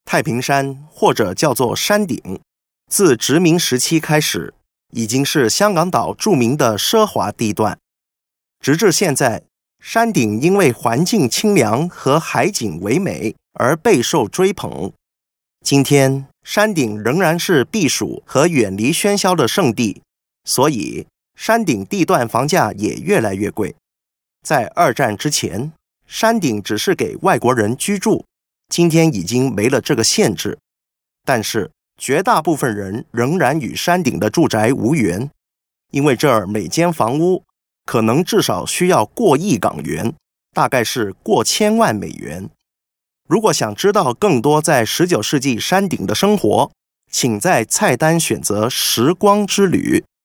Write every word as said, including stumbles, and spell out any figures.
太平山或者叫做山顶，自殖民时期开始，已经是香港岛著名的奢华地段。直至现在，山顶因为环境清凉和海景唯美而备受追捧。今天，山顶仍然是避暑和远离喧嚣的圣地，所以山顶地段房价也越来越贵。在二战之前，山顶只是给外国人居住，今天已经没了这个限制。但是绝大部分人仍然与山顶的住宅无缘，因为这儿每间房屋可能至少需要过亿港元，大概是过千万美元。如果想知道更多在十九世纪山顶的生活，请在菜单选择时光之旅。